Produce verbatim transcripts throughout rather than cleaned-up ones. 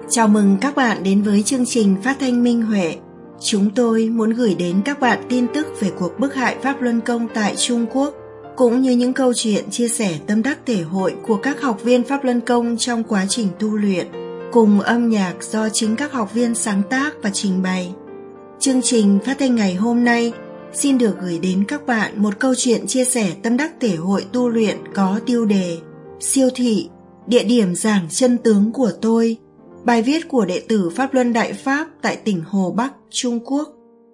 Chào mừng các bạn đến với chương trình phát thanh Minh Huệ. Chúng tôi muốn gửi đến các bạn tin tức về cuộc bức hại Pháp Luân Công tại Trung Quốc, cũng như những câu chuyện chia sẻ tâm đắc thể hội của các học viên Pháp Luân Công trong quá trình tu luyện, cùng âm nhạc do chính các học viên sáng tác và trình bày. Chương trình phát thanh ngày hôm nay xin được gửi đến các bạn một câu chuyện chia sẻ tâm đắc thể hội tu luyện có tiêu đề Siêu thị, địa điểm giảng chân tướng của tôi. Bài viết của đệ tử Pháp Luân Đại Pháp tại tỉnh Hồ Bắc, Trung Quốc.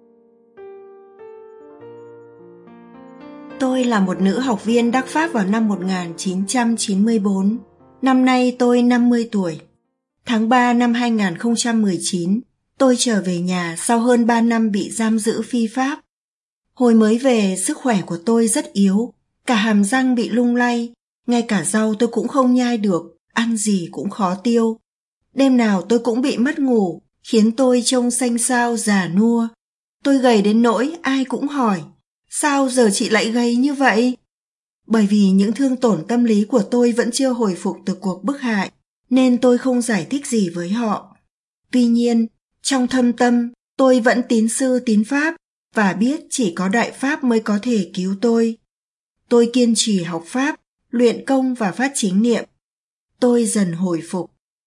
Tôi là một nữ học viên đắc Pháp vào năm một nghìn chín trăm chín mươi tư. Năm nay tôi năm mươi tuổi. Tháng ba năm hai nghìn không trăm mười chín, tôi trở về nhà sau hơn ba năm bị giam giữ phi pháp. Hồi mới về, sức khỏe của tôi rất yếu, cả hàm răng bị lung lay, ngay cả rau tôi cũng không nhai được, ăn gì cũng khó tiêu. Đêm nào tôi cũng bị mất ngủ, khiến tôi trông xanh xao già nua. Tôi gầy đến nỗi ai cũng hỏi, sao giờ chị lại gầy như vậy? Bởi vì những thương tổn tâm lý của tôi vẫn chưa hồi phục từ cuộc bức hại, nên tôi không giải thích gì với họ. Tuy nhiên, trong thâm tâm, tôi vẫn tín sư tín Pháp và biết chỉ có Đại Pháp mới có thể cứu tôi. Tôi kiên trì học Pháp, luyện công và phát chính niệm. Tôi dần hồi phục.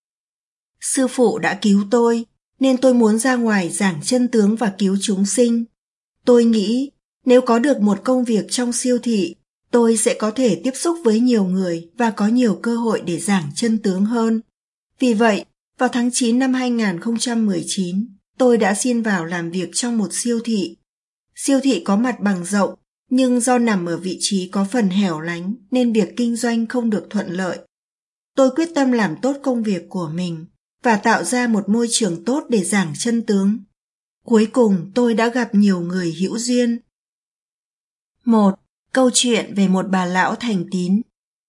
Sư phụ đã cứu tôi, nên tôi muốn ra ngoài giảng chân tướng và cứu chúng sinh. Tôi nghĩ, nếu có được một công việc trong siêu thị, tôi sẽ có thể tiếp xúc với nhiều người và có nhiều cơ hội để giảng chân tướng hơn. Vì vậy, vào tháng chín năm hai nghìn không trăm mười chín, tôi đã xin vào làm việc trong một siêu thị. Siêu thị có mặt bằng rộng, nhưng do nằm ở vị trí có phần hẻo lánh nên việc kinh doanh không được thuận lợi. Tôi quyết tâm làm tốt công việc của mình và tạo ra một môi trường tốt để giảng chân tướng. Cuối cùng tôi đã gặp nhiều người hữu duyên. một. Câu chuyện về một bà lão thành tín.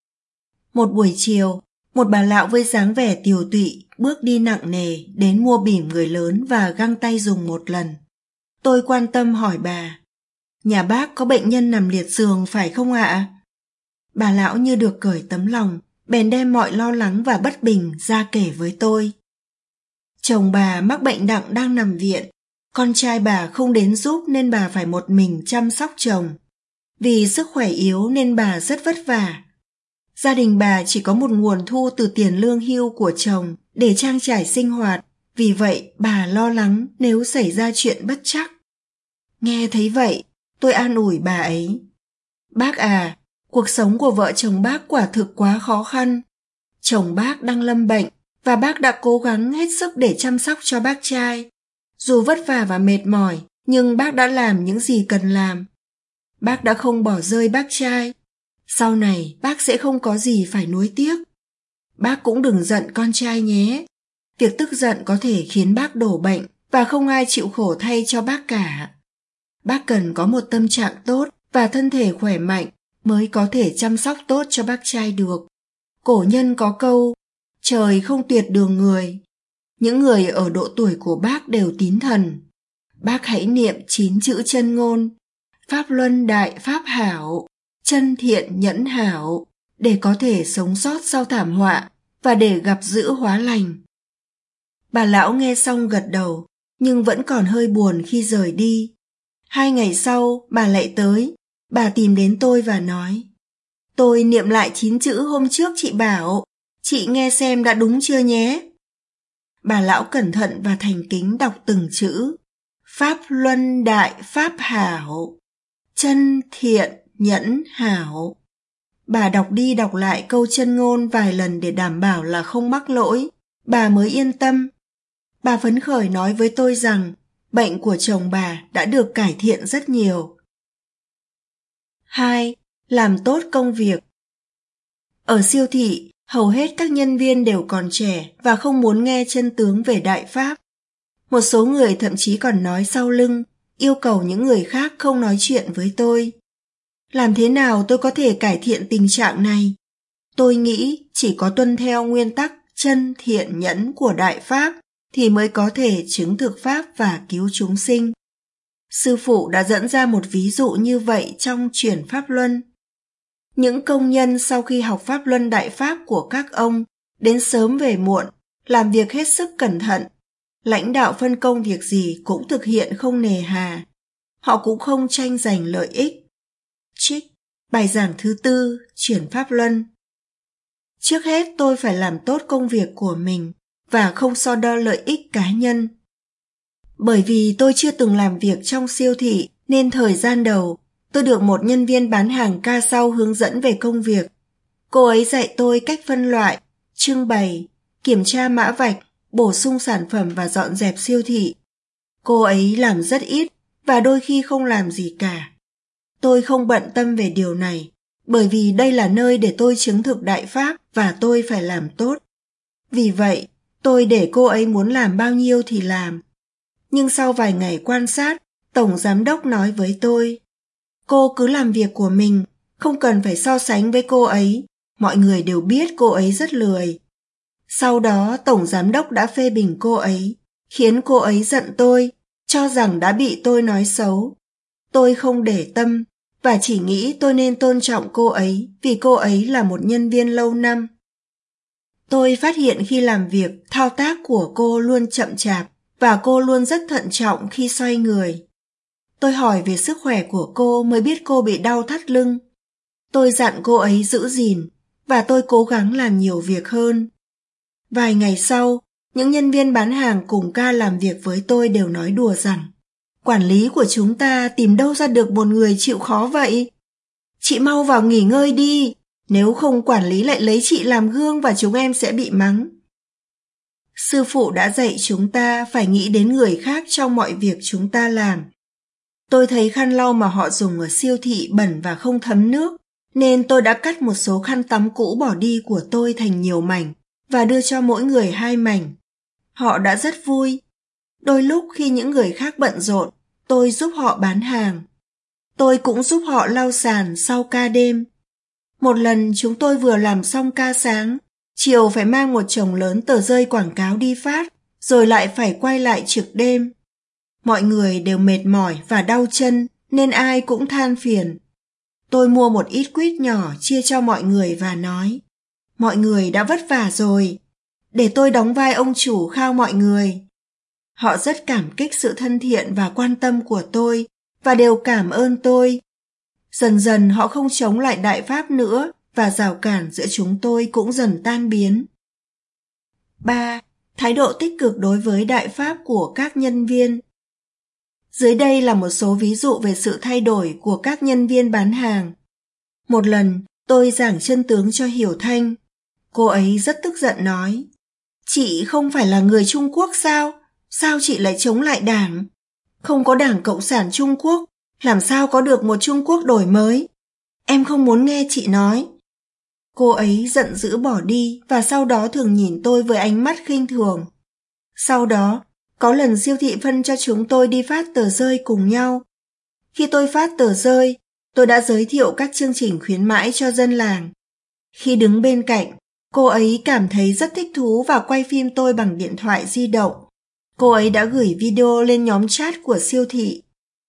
Một buổi chiều, một bà lão với dáng vẻ tiều tụy bước đi nặng nề đến mua bỉm người lớn và găng tay dùng một lần. Tôi quan tâm hỏi bà, nhà bác có bệnh nhân nằm liệt giường phải không ạ? Bà lão như được cởi tấm lòng, bèn đem mọi lo lắng và bất bình ra kể với tôi. Chồng bà mắc bệnh nặng đang nằm viện, con trai bà không đến giúp nên bà phải một mình chăm sóc chồng. Vì sức khỏe yếu nên bà rất vất vả. Gia đình bà chỉ có một nguồn thu từ tiền lương hưu của chồng để trang trải sinh hoạt, vì vậy bà lo lắng nếu xảy ra chuyện bất trắc. Nghe thấy vậy, tôi an ủi bà ấy. Bác à, cuộc sống của vợ chồng bác quả thực quá khó khăn. Chồng bác đang lâm bệnh và bác đã cố gắng hết sức để chăm sóc cho bác trai. Dù vất vả và mệt mỏi, nhưng bác đã làm những gì cần làm. Bác đã không bỏ rơi bác trai. Sau này bác sẽ không có gì phải nuối tiếc. Bác cũng đừng giận con trai nhé. Việc tức giận có thể khiến bác đổ bệnh và không ai chịu khổ thay cho bác cả. Bác cần có một tâm trạng tốt và thân thể khỏe mạnh mới có thể chăm sóc tốt cho bác trai được. Cổ nhân có câu, trời không tuyệt đường người. Những người ở độ tuổi của bác đều tín thần. Bác hãy niệm chín chữ chân ngôn, Pháp Luân Đại Pháp Hảo, chân thiện nhẫn hảo, để có thể sống sót sau thảm họa và để gặp dữ hóa lành. Bà lão nghe xong gật đầu, nhưng vẫn còn hơi buồn khi rời đi. Hai ngày sau, bà lại tới, bà tìm đến tôi và nói, tôi niệm lại chín chữ hôm trước chị bảo, chị nghe xem đã đúng chưa nhé. Bà lão cẩn thận và thành kính đọc từng chữ, Pháp Luân Đại Pháp Hảo, chân thiện nhẫn hảo. Bà đọc đi đọc lại câu chân ngôn vài lần để đảm bảo là không mắc lỗi, bà mới yên tâm. Bà phấn khởi nói với tôi rằng bệnh của chồng bà đã được cải thiện rất nhiều. hai. Làm tốt công việc. Ở siêu thị, hầu hết các nhân viên đều còn trẻ và không muốn nghe chân tướng về Đại Pháp. Một số người thậm chí còn nói sau lưng, yêu cầu những người khác không nói chuyện với tôi. Làm thế nào tôi có thể cải thiện tình trạng này? Tôi nghĩ chỉ có tuân theo nguyên tắc chân thiện nhẫn của Đại Pháp thì mới có thể chứng thực Pháp và cứu chúng sinh. Sư phụ đã dẫn ra một ví dụ như vậy trong Chuyển Pháp Luân. Những công nhân sau khi học Pháp Luân Đại Pháp của các ông đến sớm về muộn làm việc hết sức cẩn thận. Lãnh đạo phân công việc gì cũng thực hiện không nề hà. Họ cũng không tranh giành lợi ích. Trích bài giảng thứ tư, chuyển pháp luân. Trước hết tôi phải làm tốt công việc của mình và không so đo lợi ích cá nhân. Bởi vì tôi chưa từng làm việc trong siêu thị nên thời gian đầu tôi được một nhân viên bán hàng ca sau hướng dẫn về công việc. Cô ấy dạy tôi cách phân loại, trưng bày, kiểm tra mã vạch, bổ sung sản phẩm và dọn dẹp siêu thị. Cô ấy làm rất ít và đôi khi không làm gì cả. Tôi không bận tâm về điều này, bởi vì đây là nơi để tôi chứng thực đại pháp và tôi phải làm tốt. Vì vậy, tôi để cô ấy muốn làm bao nhiêu thì làm. Nhưng sau vài ngày quan sát, Tổng Giám đốc nói với tôi, cô cứ làm việc của mình, không cần phải so sánh với cô ấy. Mọi người đều biết cô ấy rất lười. Sau đó, Tổng Giám đốc đã phê bình cô ấy, khiến cô ấy giận tôi, cho rằng đã bị tôi nói xấu. Tôi không để tâm, và chỉ nghĩ tôi nên tôn trọng cô ấy vì cô ấy là một nhân viên lâu năm. Tôi phát hiện khi làm việc, thao tác của cô luôn chậm chạp và cô luôn rất thận trọng khi xoay người. Tôi hỏi về sức khỏe của cô mới biết cô bị đau thắt lưng. Tôi dặn cô ấy giữ gìn và tôi cố gắng làm nhiều việc hơn. Vài ngày sau, những nhân viên bán hàng cùng ca làm việc với tôi đều nói đùa rằng quản lý của chúng ta tìm đâu ra được một người chịu khó vậy? Chị mau vào nghỉ ngơi đi, nếu không quản lý lại lấy chị làm gương và chúng em sẽ bị mắng. Sư phụ đã dạy chúng ta phải nghĩ đến người khác trong mọi việc chúng ta làm. Tôi thấy khăn lau mà họ dùng ở siêu thị bẩn và không thấm nước, nên tôi đã cắt một số khăn tắm cũ bỏ đi của tôi thành nhiều mảnh và đưa cho mỗi người hai mảnh. Họ đã rất vui. Đôi lúc khi những người khác bận rộn, tôi giúp họ bán hàng. Tôi cũng giúp họ lau sàn sau ca đêm. Một lần chúng tôi vừa làm xong ca sáng, chiều phải mang một chồng lớn tờ rơi quảng cáo đi phát, rồi lại phải quay lại trực đêm. Mọi người đều mệt mỏi và đau chân, nên ai cũng than phiền. Tôi mua một ít quýt nhỏ chia cho mọi người và nói, mọi người đã vất vả rồi, để tôi đóng vai ông chủ khao mọi người. Họ rất cảm kích sự thân thiện và quan tâm của tôi, và đều cảm ơn tôi. Dần dần họ không chống lại đại pháp nữa, và rào cản giữa chúng tôi cũng dần tan biến. ba. Thái độ tích cực đối với đại pháp của các nhân viên. Dưới đây là một số ví dụ về sự thay đổi của các nhân viên bán hàng. Một lần, tôi giảng chân tướng cho Hiểu Thanh. Cô ấy rất tức giận nói, chị không phải là người Trung Quốc sao? Sao chị lại chống lại đảng? Không có đảng Cộng sản Trung Quốc, làm sao có được một Trung Quốc đổi mới? Em không muốn nghe chị nói. Cô ấy giận dữ bỏ đi và sau đó thường nhìn tôi với ánh mắt khinh thường. Sau đó, có lần siêu thị phân cho chúng tôi đi phát tờ rơi cùng nhau. Khi tôi phát tờ rơi, tôi đã giới thiệu các chương trình khuyến mãi cho dân làng. Khi đứng bên cạnh, cô ấy cảm thấy rất thích thú và quay phim tôi bằng điện thoại di động. Cô ấy đã gửi video lên nhóm chat của siêu thị.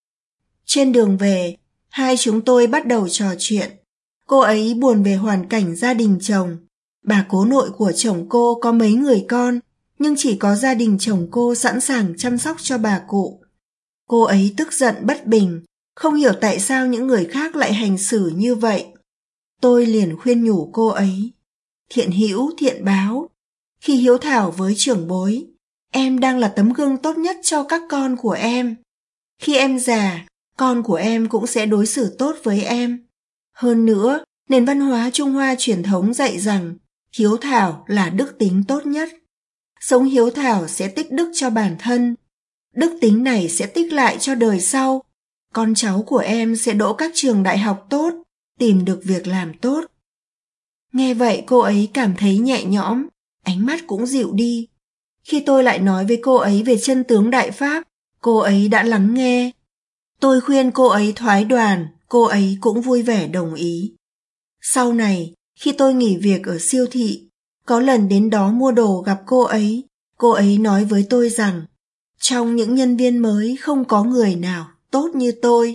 Trên đường về, hai chúng tôi bắt đầu trò chuyện. Cô ấy buồn về hoàn cảnh gia đình chồng. Bà cố nội của chồng cô có mấy người con, nhưng chỉ có gia đình chồng cô sẵn sàng chăm sóc cho bà cụ. Cô ấy tức giận bất bình, không hiểu tại sao những người khác lại hành xử như vậy. Tôi liền khuyên nhủ cô ấy, thiện hữu thiện báo. Khi hiếu thảo với trưởng bối, em đang là tấm gương tốt nhất cho các con của em. Khi em già, con của em cũng sẽ đối xử tốt với em. Hơn nữa, nền văn hóa Trung Hoa truyền thống dạy rằng hiếu thảo là đức tính tốt nhất. Sống hiếu thảo sẽ tích đức cho bản thân. Đức tính này sẽ tích lại cho đời sau. Con cháu của em sẽ đỗ các trường đại học tốt, tìm được việc làm tốt. Nghe vậy cô ấy cảm thấy nhẹ nhõm, ánh mắt cũng dịu đi. Khi tôi lại nói với cô ấy về chân tướng đại pháp, cô ấy đã lắng nghe. Tôi khuyên cô ấy thoái đoàn, cô ấy cũng vui vẻ đồng ý. Sau này, khi tôi nghỉ việc ở siêu thị, có lần đến đó mua đồ gặp cô ấy, cô ấy nói với tôi rằng, trong những nhân viên mới không có người nào tốt như tôi.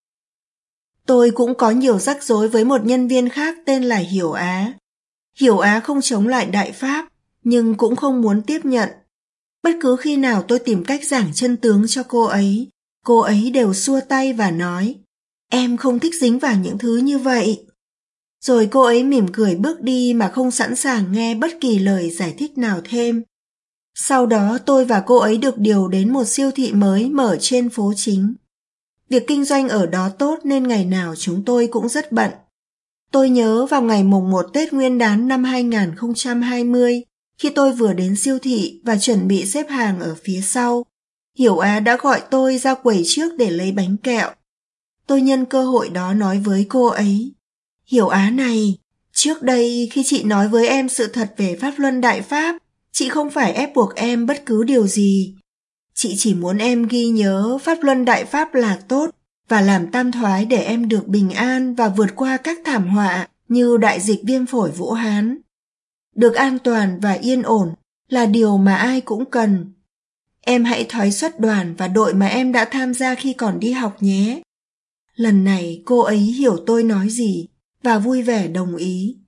Tôi cũng có nhiều rắc rối với một nhân viên khác tên là Hiểu Á. Hiểu Á không chống lại đại pháp, nhưng cũng không muốn tiếp nhận. Bất cứ khi nào tôi tìm cách giảng chân tướng cho cô ấy, cô ấy đều xua tay và nói, em không thích dính vào những thứ như vậy. Rồi cô ấy mỉm cười bước đi mà không sẵn sàng nghe bất kỳ lời giải thích nào thêm. Sau đó tôi và cô ấy được điều đến một siêu thị mới mở trên phố chính. Việc kinh doanh ở đó tốt nên ngày nào chúng tôi cũng rất bận. Tôi nhớ vào ngày mùng một Tết Nguyên đán năm hai không hai không, khi tôi vừa đến siêu thị và chuẩn bị xếp hàng ở phía sau, Hiểu Á đã gọi tôi ra quầy trước để lấy bánh kẹo. Tôi nhân cơ hội đó nói với cô ấy, Hiểu Á này, trước đây khi chị nói với em sự thật về Pháp Luân Đại Pháp, chị không phải ép buộc em bất cứ điều gì. Chị chỉ muốn em ghi nhớ Pháp Luân Đại Pháp là tốt và làm tam thoái để em được bình an và vượt qua các thảm họa như đại dịch viêm phổi Vũ Hán. Được an toàn và yên ổn là điều mà ai cũng cần. Em hãy thoái xuất đoàn và đội mà em đã tham gia khi còn đi học nhé. Lần này cô ấy hiểu tôi nói gì và vui vẻ đồng ý.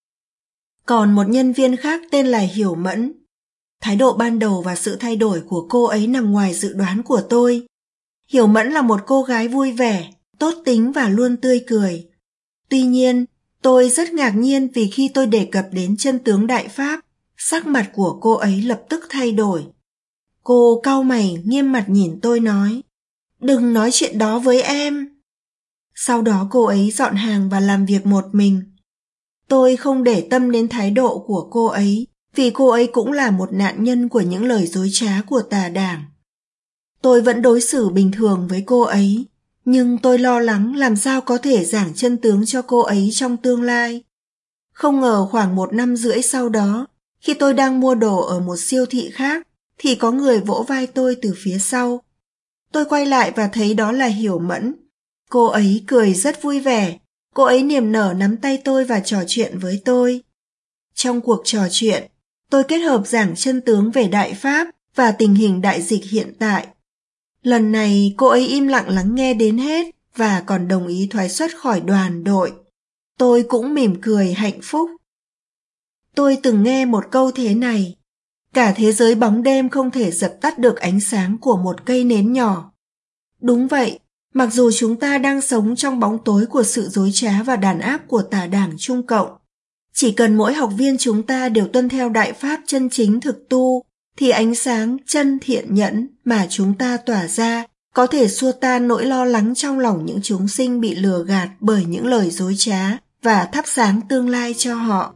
Còn một nhân viên khác tên là Hiểu Mẫn. Thái độ ban đầu và sự thay đổi của cô ấy nằm ngoài dự đoán của tôi. Hiểu Mẫn là một cô gái vui vẻ, tốt tính và luôn tươi cười. Tuy nhiên, tôi rất ngạc nhiên vì khi tôi đề cập đến chân tướng Đại Pháp, sắc mặt của cô ấy lập tức thay đổi. Cô cau mày nghiêm mặt nhìn tôi nói, đừng nói chuyện đó với em. Sau đó cô ấy dọn hàng và làm việc một mình. Tôi không để tâm đến thái độ của cô ấy, vì cô ấy cũng là một nạn nhân của những lời dối trá của tà đảng. Tôi vẫn đối xử bình thường với cô ấy, nhưng tôi lo lắng làm sao có thể giảng chân tướng cho cô ấy trong tương lai. Không ngờ khoảng một năm rưỡi sau đó, khi tôi đang mua đồ ở một siêu thị khác, thì có người vỗ vai tôi từ phía sau. Tôi quay lại và thấy đó là Hiểu Mẫn. Cô ấy cười rất vui vẻ, cô ấy niềm nở nắm tay tôi và trò chuyện với tôi. Trong cuộc trò chuyện, tôi kết hợp giảng chân tướng về Đại Pháp và tình hình đại dịch hiện tại. Lần này cô ấy im lặng lắng nghe đến hết và còn đồng ý thoái xuất khỏi đoàn đội. Tôi cũng mỉm cười hạnh phúc. Tôi từng nghe một câu thế này, cả thế giới bóng đêm không thể dập tắt được ánh sáng của một cây nến nhỏ. Đúng vậy, mặc dù chúng ta đang sống trong bóng tối của sự dối trá và đàn áp của tà đảng Trung Cộng, chỉ cần mỗi học viên chúng ta đều tuân theo Đại Pháp chân chính thực tu, thì ánh sáng chân thiện nhẫn mà chúng ta tỏa ra có thể xua tan nỗi lo lắng trong lòng những chúng sinh bị lừa gạt bởi những lời dối trá và thắp sáng tương lai cho họ.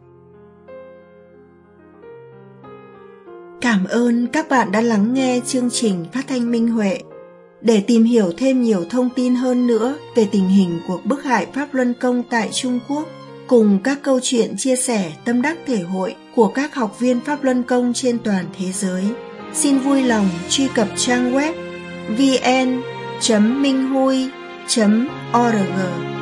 Cảm ơn các bạn đã lắng nghe chương trình Phát thanh Minh Huệ. Để tìm hiểu thêm nhiều thông tin hơn nữa về tình hình cuộc bức hại Pháp Luân Công tại Trung Quốc, cùng các câu chuyện chia sẻ tâm đắc thể hội của các học viên Pháp Luân Công trên toàn thế giới, xin vui lòng truy cập trang web vê en chấm minh hui chấm org.